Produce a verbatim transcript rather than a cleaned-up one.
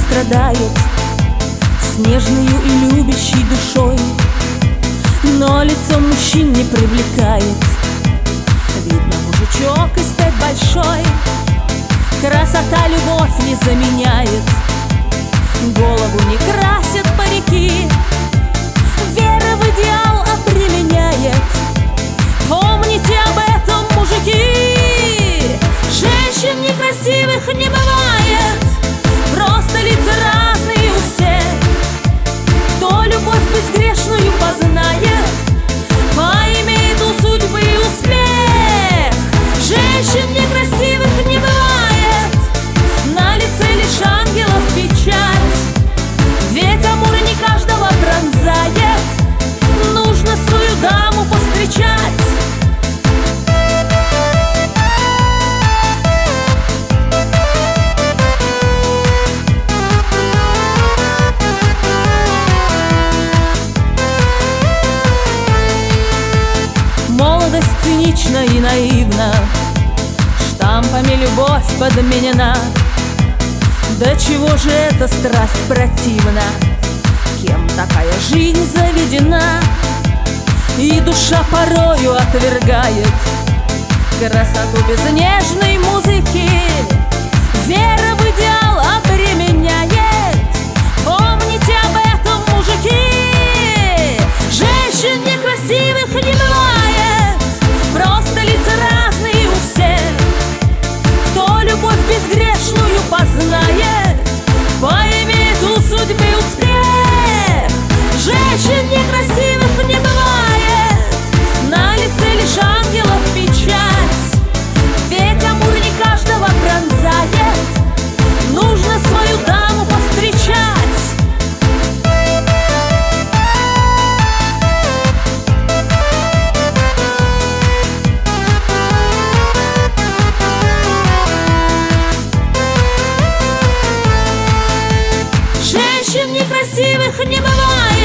страдает, с нежною и любящей душой, но лицо мужчин не привлекает. Видно, мужичок и стать большой, красота любовь не заменяет. Голову не красят парики, вера в идеал обременяет. Помните об этом, мужики, женщин некрасивых не бывает, просто лица разные у всех. Кто любовь безгрешную познает, поимеет у судьбы успех. Женщин некрасивых не бывает, на лице лишь ангелов печать. Ведь амур не каждого пронзает, нужно свою даму повстречать. Молодость цинична и наивна, штампами любовь подменена. Да чего же эта страсть противна, кем такая жизнь заведена? И душа порою отвергает красоту без нежной музыки, вера в идеал обременяет. Помните об этом, мужики, женщин некрасивых не бывает, просто лица разные у всех. Кто любовь безгрешную познает, поимеет у судьбы успех. Женщин некрасивых не бывает, на лице лишь ангелов печать. Ведь амур не каждого пронзает, нужно свою даму повстречать. Женщин некрасивых не бывает.